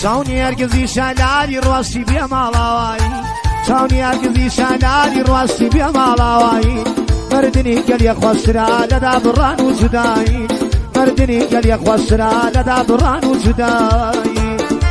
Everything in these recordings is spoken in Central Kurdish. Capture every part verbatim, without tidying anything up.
چاونی هەرگیزی شەلاری ڕاستی بێ ماڵاوایی چاونی هەرگیزی شەلاری ڕاستی بێ ماڵاوایی مردنی گەلیە خۆشترا لەدا بڕان و جودایی مردنی گەلیە خۆشترا لەدا بڕان و جودایی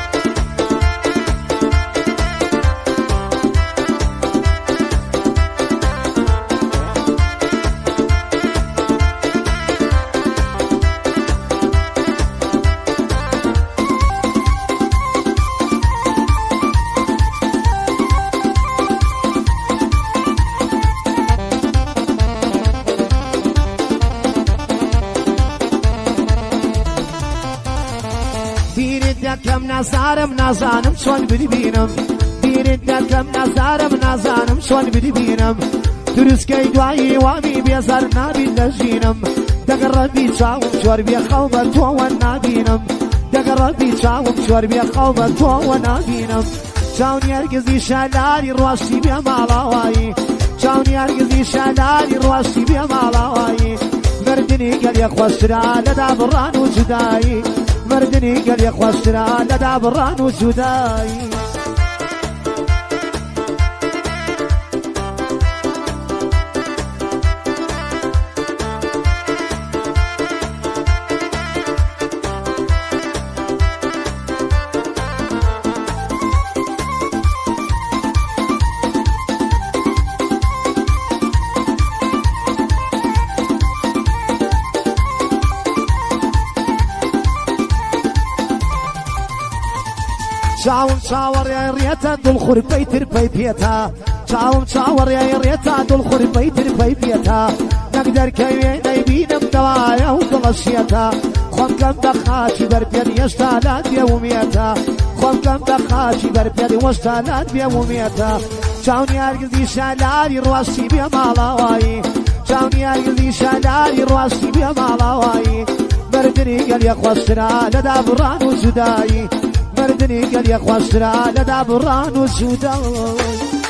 دەکەم نازارم نازانم چۆن ببینم بیرت دەکەم نازارم نازانم چۆن ببینم دروستکەی دوایی وامی بێزار نابین لە ژینم دەگەڕەبی چاوم چۆر بێ خەو بە تۆوە نابینم دەگەڕەبی چاوم چۆر بێ خەو بە تۆوە نابینم چاونی هەرگیزی شەلاری ڕاستی بێ ماڵاوایی چاونی هەرگیزی شەلاری ڕاستی بێ ماڵاوایی مردنی گەلیە خۆشترا لەدا بڕان و جودایی مردنی گەلیە خۆشترا لەدا بڕان و جودایی چاوم چاوەڕێی ڕێتە دڵخورپەی ترپەی پێتا چاوم چاوەڕێی ڕێتە دڵخورپەی ترپەی پێتا نەک دەرکەی وێنەی بینم دەوایە و دڵەشێتە خۆم کەم بە خاچی بەرپێن هێشتا لات بێومێتە خۆم کەم بە خاچی بەرپێن هێشتا لات بێومێتە چاونی هەرگیزی شەلاری ڕاستی بێ ماڵاوایی چاونی هەرگیزی شەلاری ڕاستی بێ ماڵاوایی مردنی گەلیە خۆشترا لەدا بڕان و جودایی مردنی گەلیە خۆشترا لەدا بڕان و جودایی